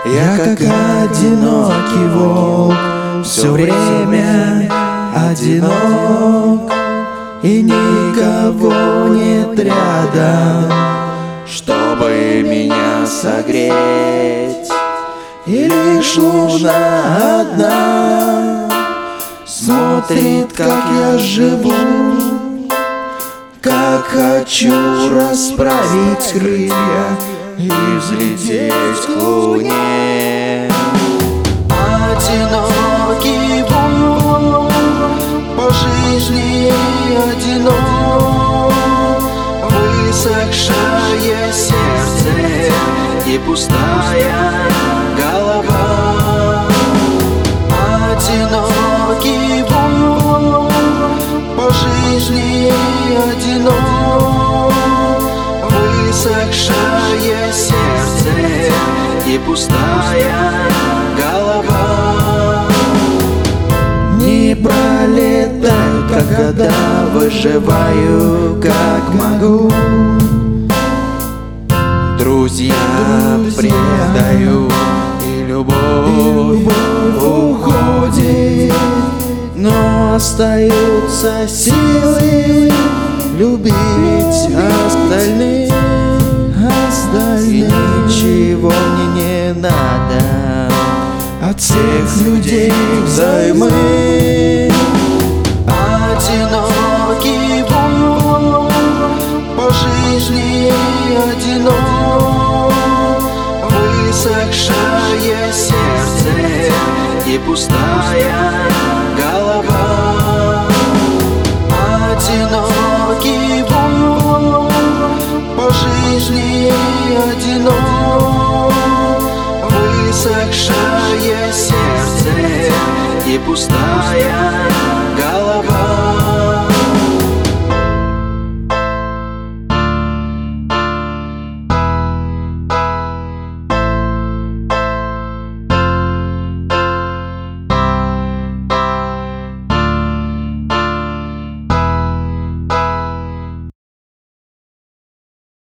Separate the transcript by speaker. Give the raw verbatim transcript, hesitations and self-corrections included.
Speaker 1: Я как одинокий волк, все время одинок, и никого нет рядом, чтобы меня согреть. И лишь луна одна смотрит, как я живу, как хочу расправить крылья и взлететь к луне.
Speaker 2: Одинокий волк, по жизни одинок, высохшее сердце и пустая голова. Одинокий волк, по жизни одинок, высохшее сердце и пустая голова.
Speaker 1: Не пролетаю, как года, выживаю, как могу. Друзья предают, и любовь уходит, но остаются силы любить остальных. И ничего мне не надо от всех людей взаймы.
Speaker 2: Одинокий волк, по жизни одинок, высохшее сердце и пустая голова. Одинокий волк, по жизни одинок, высохшее сердце и пустая